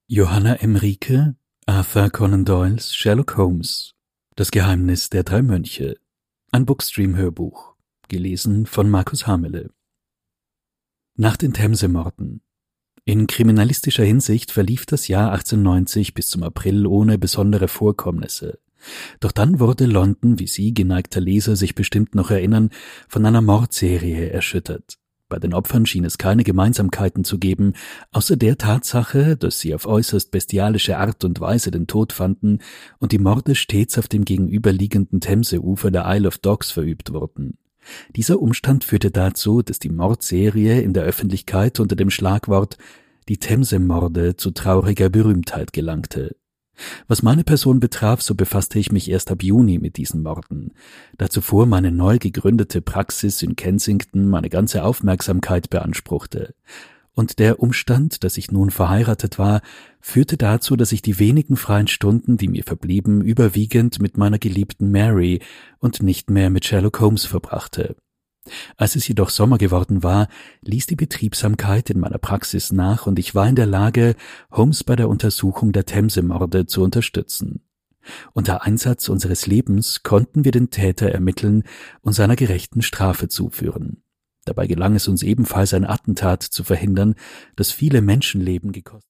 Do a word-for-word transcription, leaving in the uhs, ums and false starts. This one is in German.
Johanna Emrike, Arthur Conan Doyles Sherlock Holmes. Das Geheimnis der drei Mönche. Ein Bookstream-Hörbuch. Gelesen von Markus Hamele. Nach den Themse-Morden. In kriminalistischer Hinsicht verlief das Jahr achtzehnhundertneunzig bis zum April ohne besondere Vorkommnisse. Doch dann wurde London, wie Sie, geneigter Leser, sich bestimmt noch erinnern, von einer Mordserie erschüttert. Bei den Opfern schien es keine Gemeinsamkeiten zu geben, außer der Tatsache, dass sie auf äußerst bestialische Art und Weise den Tod fanden und die Morde stets auf dem gegenüberliegenden Themseufer der Isle of Dogs verübt wurden. Dieser Umstand führte dazu, dass die Mordserie in der Öffentlichkeit unter dem Schlagwort »Die Themse-Morde« zu trauriger Berühmtheit gelangte. Was meine Person betraf, so befasste ich mich erst ab Juni mit diesen Morden, da zuvor meine neu gegründete Praxis in Kensington meine ganze Aufmerksamkeit beanspruchte. Und der Umstand, dass ich nun verheiratet war, führte dazu, dass ich die wenigen freien Stunden, die mir verblieben, überwiegend mit meiner geliebten Mary und nicht mehr mit Sherlock Holmes verbrachte. Als es jedoch Sommer geworden war, ließ die Betriebsamkeit in meiner Praxis nach und ich war in der Lage, Holmes bei der Untersuchung der Themse-Morde zu unterstützen. Unter Einsatz unseres Lebens konnten wir den Täter ermitteln und seiner gerechten Strafe zuführen. Dabei gelang es uns ebenfalls, ein Attentat zu verhindern, das viele Menschenleben gekostet